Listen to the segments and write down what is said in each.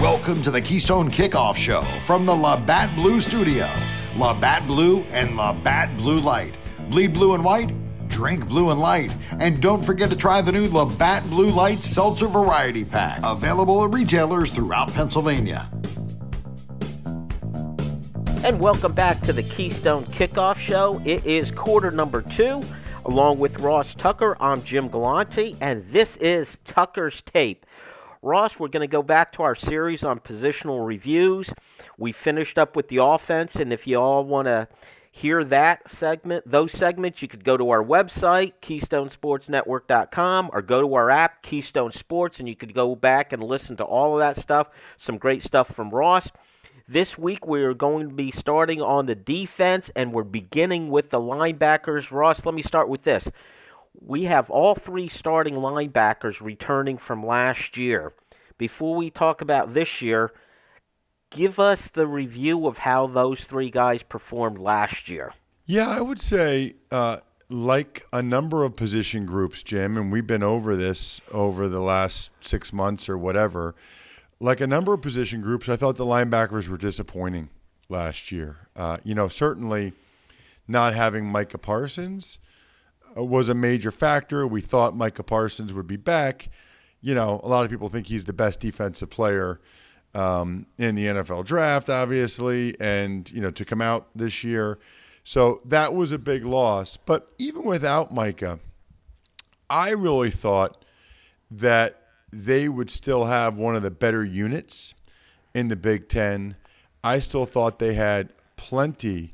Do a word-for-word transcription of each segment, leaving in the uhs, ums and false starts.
Welcome to the Keystone Kickoff Show from the Labatt Blue Studio. Labatt Blue and Labatt Blue Light. Bleed blue and white, drink blue and light. And don't forget to try the new Labatt Blue Light Seltzer Variety Pack. Available at retailers throughout Pennsylvania. And welcome back to the Keystone Kickoff Show. It is quarter number two. Along with Ross Tucker, I'm Jim Galante, and this is Tucker's Tape. Ross, we're going to go back to our series on positional reviews. We finished up with the offense, and if you all want to hear that segment, those segments, you could go to our website, keystone sports network dot com, or go to our app, Keystone Sports, and you could go back and listen to all of that stuff. Some great stuff from Ross. This week, we're going to be starting on the defense, and we're beginning with the linebackers. Ross, let me start with this. We have all three starting linebackers returning from last year. Before we talk about this year, give us the review of how those three guys performed last year. Yeah, I would say uh, like a number of position groups, Jim, and we've been over this over the last six months or whatever, like a number of position groups, I thought the linebackers were disappointing last year. Uh, you know, certainly not having Micah Parsons was a major factor. We thought Micah Parsons would be back. You know, a lot of people think he's the best defensive player um, in the N F L draft, obviously, and, you know, to come out this year. So that was a big loss. But even without Micah, I really thought that they would still have one of the better units in the Big Ten. I still thought they had plenty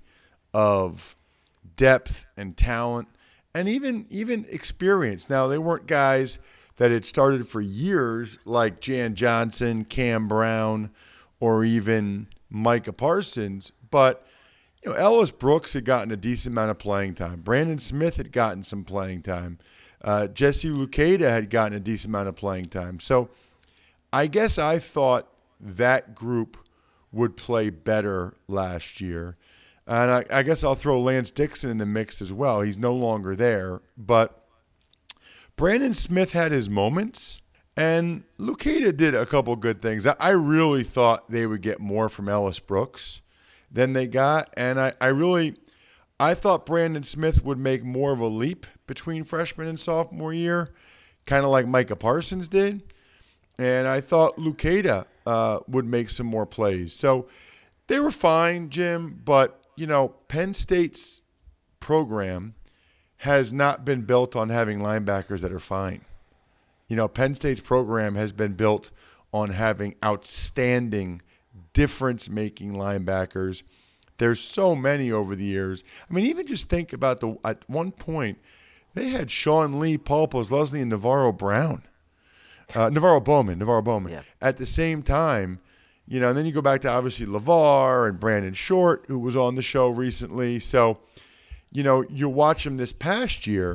of depth and talent and even even experience. Now, they weren't guys that had started for years like Jan Johnson, Cam Brown, or even Micah Parsons. But, you know, Ellis Brooks had gotten a decent amount of playing time. Brandon Smith had gotten some playing time. Uh, Jesse Luketa had gotten a decent amount of playing time. So I guess I thought that group would play better last year. And I, I guess I'll throw Lance Dixon in the mix as well. He's no longer there. But Brandon Smith had his moments, and Luketa did a couple good things. I, I really thought they would get more from Ellis Brooks than they got. And I, I really – I thought Brandon Smith would make more of a leap between freshman and sophomore year, kind of like Micah Parsons did. And I thought Luketa uh, would make some more plays. So they were fine, Jim, but – you know, Penn State's program has not been built on having linebackers that are fine. You know, Penn State's program has been built on having outstanding, difference-making linebackers. There's so many over the years. I mean, even just think about the at one point, they had Sean Lee, Paul Posluszny, and Navarro Brown. Uh, Navarro Bowman, Navarro Bowman. Yeah. At the same time, you know, and then you go back to obviously LeVar and Brandon Short, who was on the show recently. So, you know, you watch them this past year,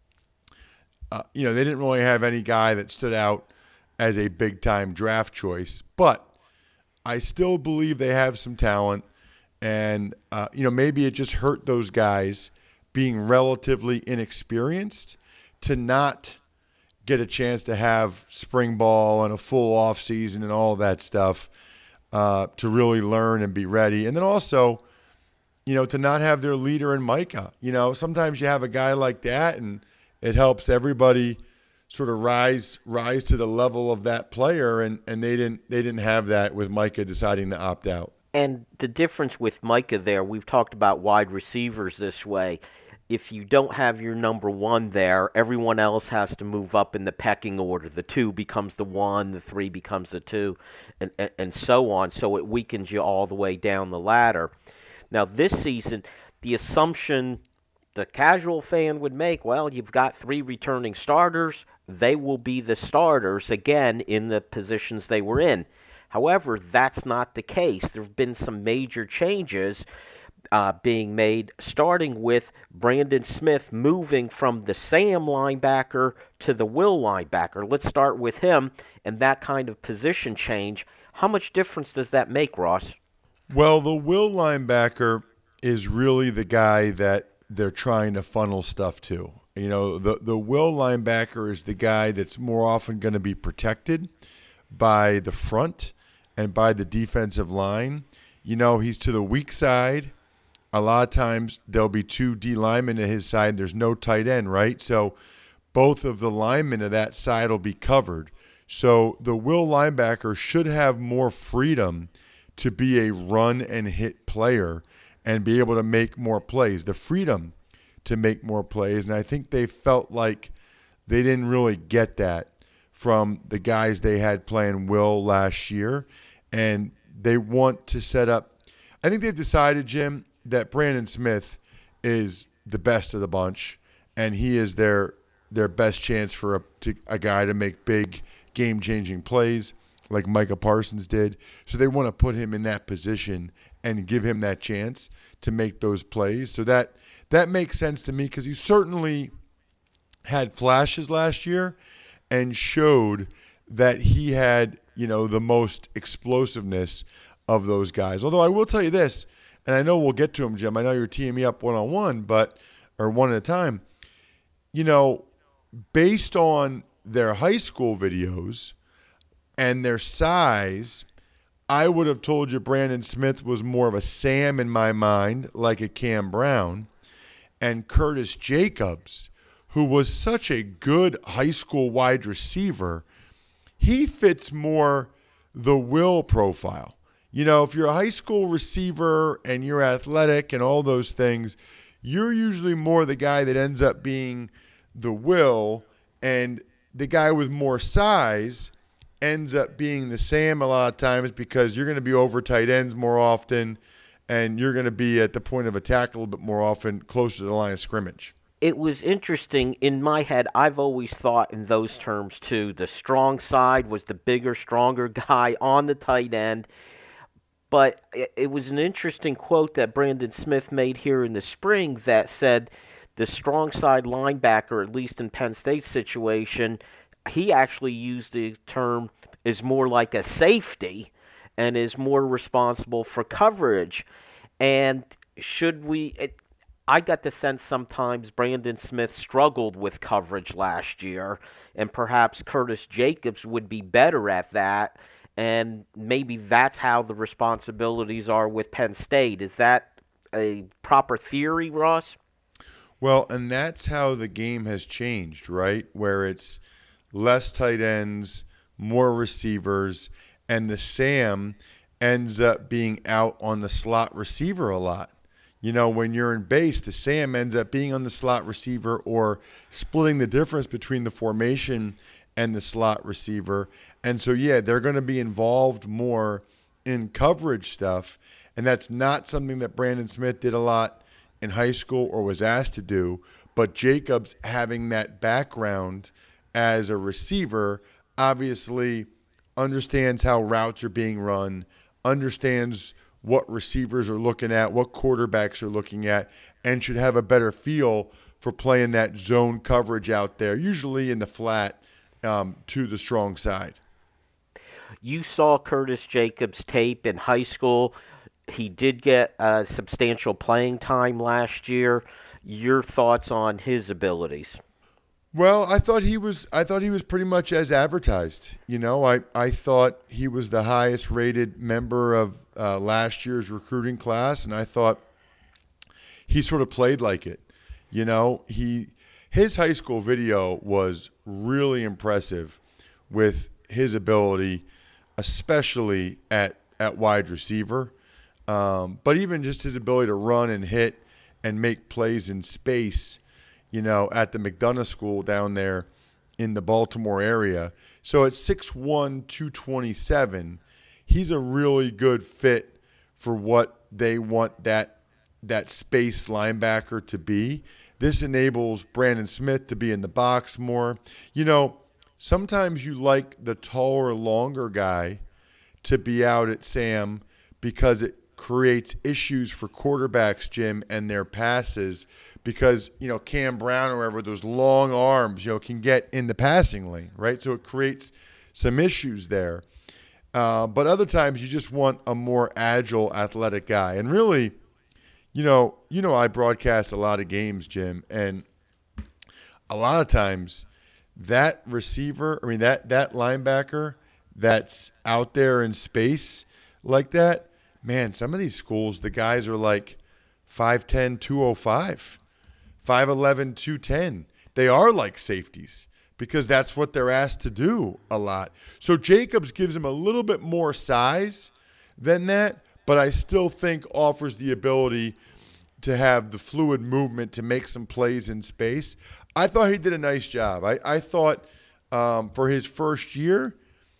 uh, you know, they didn't really have any guy that stood out as a big-time draft choice. But I still believe they have some talent. And, uh, you know, maybe it just hurt those guys being relatively inexperienced to not get a chance to have spring ball and a full off season and all that stuff. Uh, to really learn and be ready. And then also, you know, to not have their leader in Micah. You know, sometimes you have a guy like that and it helps everybody sort of rise rise to the level of that player, and, and they didn't they didn't have that with Micah deciding to opt out. And the difference with Micah there, we've talked about wide receivers this way. If you don't have your number one there, everyone else has to move up in the pecking order. The two becomes the one, the three becomes the two, and, and, and so on. So it weakens you all the way down the ladder. Now this season, the assumption the casual fan would make, well, you've got three returning starters. They will be the starters again in the positions they were in. However, that's not the case. There have been some major changes Uh, being made, starting with Brandon Smith moving from the Sam linebacker to the Will linebacker. Let's start with him and that kind of position change. How much difference does that make, Ross? Well, the Will linebacker is really the guy that they're trying to funnel stuff to. You know, the, the Will linebacker is the guy that's more often going to be protected by the front and by the defensive line. You know, he's to the weak side. A lot of times there'll be two D linemen to his side. There's no tight end, right? So both of the linemen of that side will be covered. So the will linebacker should have more freedom to be a run and hit player and be able to make more plays. The freedom to make more plays. And I think they felt like they didn't really get that from the guys they had playing will last year. And they want to set up – I think they've decided, Jim, that Brandon Smith is the best of the bunch, and he is their their best chance for a, to, a guy to make big game-changing plays like Micah Parsons did. So they want to put him in that position and give him that chance to make those plays. So that that makes sense to me because he certainly had flashes last year and showed that he had, you know, the most explosiveness of those guys. Although I will tell you this, and I know we'll get to him, Jim. I know you're teeing me up one-on-one, but or one at a time. You know, based on their high school videos and their size, I would have told you Brandon Smith was more of a Sam in my mind, like a Cam Brown, and Curtis Jacobs, who was such a good high school wide receiver, he fits more the will profile. You know, if you're a high school receiver and you're athletic and all those things, you're usually more the guy that ends up being the will, and the guy with more size ends up being the Sam a lot of times because you're going to be over tight ends more often and you're going to be at the point of attack a little bit more often, closer to the line of scrimmage. It was interesting. In my head, I've always thought in those terms, too. The strong side was the bigger, stronger guy on the tight end. But it was an interesting quote that Brandon Smith made here in the spring that said the strong side linebacker, at least in Penn State's situation, he actually used the term is more like a safety and is more responsible for coverage. And should we... It, I got the sense sometimes Brandon Smith struggled with coverage last year, and perhaps Curtis Jacobs would be better at that, and maybe that's how the responsibilities are with Penn State. Is that a proper theory, Ross? Well, and that's how the game has changed, right? Where it's less tight ends, more receivers, and the Sam ends up being out on the slot receiver a lot. You know, when you're in base, the Sam ends up being on the slot receiver or splitting the difference between the formation and the slot receiver. And so, yeah, they're going to be involved more in coverage stuff. And that's not something that Brandon Smith did a lot in high school or was asked to do. But Jacobs, having that background as a receiver, obviously understands how routes are being run, understands what receivers are looking at, what quarterbacks are looking at, and should have a better feel for playing that zone coverage out there, usually in the flat um, to the strong side. You saw Curtis Jacobs' tape in high school. He did get uh, substantial playing time last year. Your thoughts on his abilities? Well, I thought he was I thought he was pretty much as advertised. You know, I, I thought he was the highest rated member of uh, last year's recruiting class, and I thought he sort of played like it. You know, he his high school video was really impressive with his ability, especially at, at wide receiver. Um, but even just his ability to run and hit and make plays in space, you know, at the McDonough School down there in the Baltimore area. So at six one, two twenty-seven, he's a really good fit for what they want that that space linebacker to be. This enables Brandon Smith to be in the box more. You know, sometimes you like the taller, longer guy to be out at Sam because it creates issues for quarterbacks, Jim, and their passes because, you know, Cam Brown or whatever, those long arms, you know, can get in the passing lane, right? So it creates some issues there. Uh, but other times you just want a more agile, athletic guy. And really, you know, you know, I broadcast a lot of games, Jim, and a lot of times that receiver, I mean, that, that linebacker that's out there in space like that, man, some of these schools, the guys are like five ten, two oh five, five eleven, two ten. They are like safeties because that's what they're asked to do a lot. So Jacobs gives him a little bit more size than that, but I still think offers the ability to have the fluid movement to make some plays in space. I thought he did a nice job. I, I thought um, for his first year,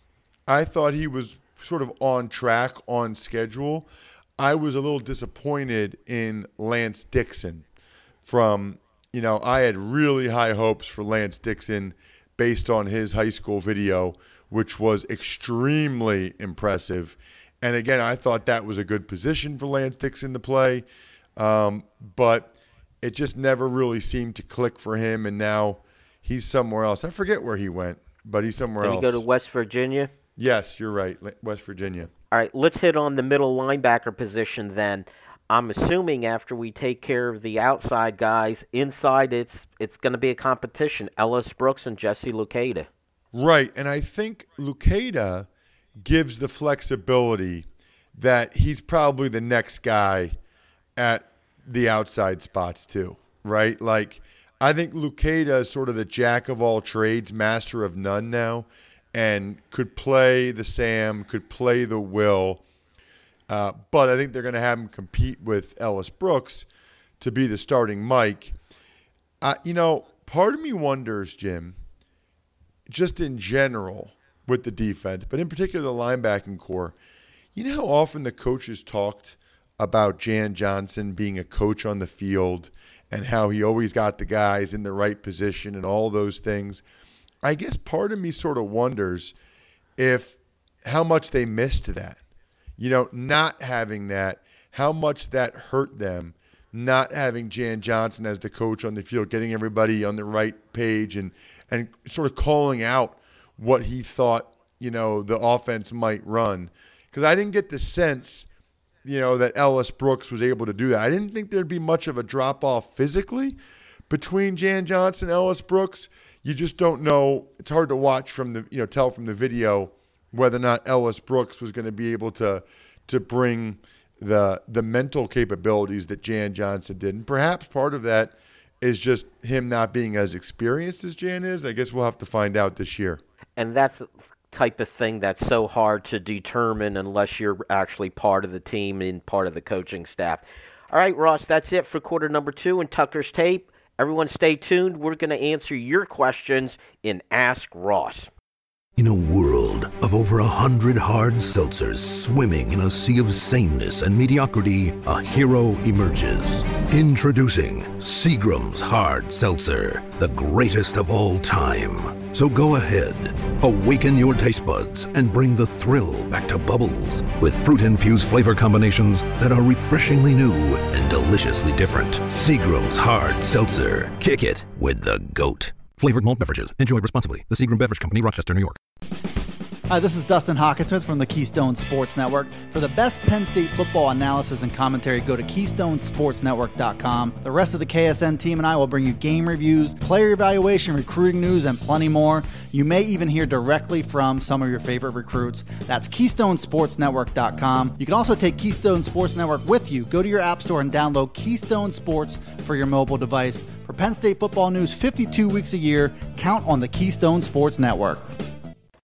I thought he was sort of on track, on schedule. I was a little disappointed in Lance Dixon from, you know, I had really high hopes for Lance Dixon based on his high school video, which was extremely impressive. And again, I thought that was a good position for Lance Dixon to play. Um, but it just never really seemed to click for him, and now he's somewhere else. I forget where he went, but he's somewhere Did else. Did he go to West Virginia? Yes, you're right, West Virginia. All right, let's hit on the middle linebacker position then. I'm assuming after we take care of the outside guys, inside it's it's going to be a competition. Ellis Brooks and Jesse Luketa. Right, and I think Luketa gives the flexibility that he's probably the next guy at the outside spots too, right? Like, I think Luketa is sort of the jack of all trades, master of none now, and could play the Sam, could play the Will. Uh, but I think they're going to have him compete with Ellis Brooks to be the starting Mike. Uh, you know, part of me wonders, Jim, just in general with the defense, but in particular the linebacking core, you know how often the coaches talked about Jan Johnson being a coach on the field and how he always got the guys in the right position and all those things. I guess part of me sort of wonders if how much they missed that. You know, not having that, how much that hurt them, not having Jan Johnson as the coach on the field, getting everybody on the right page and, and sort of calling out what he thought, you know, the offense might run. Because I didn't get the sense, you know, that Ellis Brooks was able to do that. I didn't think there'd be much of a drop-off physically between Jan Johnson and Ellis Brooks. You just don't know. It's hard to watch from the, you know, tell from the video whether or not Ellis Brooks was going to be able to to bring the the mental capabilities that Jan Johnson did. And perhaps part of that is just him not being as experienced as Jan is. I guess we'll have to find out this year. And that's the type of thing that's so hard to determine unless you're actually part of the team and part of the coaching staff. All right, Ross, that's it for quarter number two in Tucker's Tape. Everyone stay tuned. We're going to answer your questions in Ask Ross. In a world of over a hundred hard seltzers swimming in a sea of sameness and mediocrity, a hero emerges. Introducing Seagram's Hard Seltzer, the greatest of all time. So go ahead, awaken your taste buds and bring the thrill back to bubbles with fruit-infused flavor combinations that are refreshingly new and deliciously different. Seagram's Hard Seltzer. Kick it with the GOAT. Flavored malt beverages. Enjoy responsibly. The Seagram Beverage Company, Rochester, New York. Hi, this is Dustin Hawkinsmith from the Keystone Sports Network. For the best Penn State football analysis and commentary, go to keystone sports network dot com. The rest of the K S N team and I will bring you game reviews, player evaluation, recruiting news, and plenty more. You may even hear directly from some of your favorite recruits. That's keystone sports network dot com. You can also take Keystone Sports Network with you. Go to your app store and download Keystone Sports for your mobile device. For Penn State football news fifty-two weeks a year, count on the Keystone Sports Network.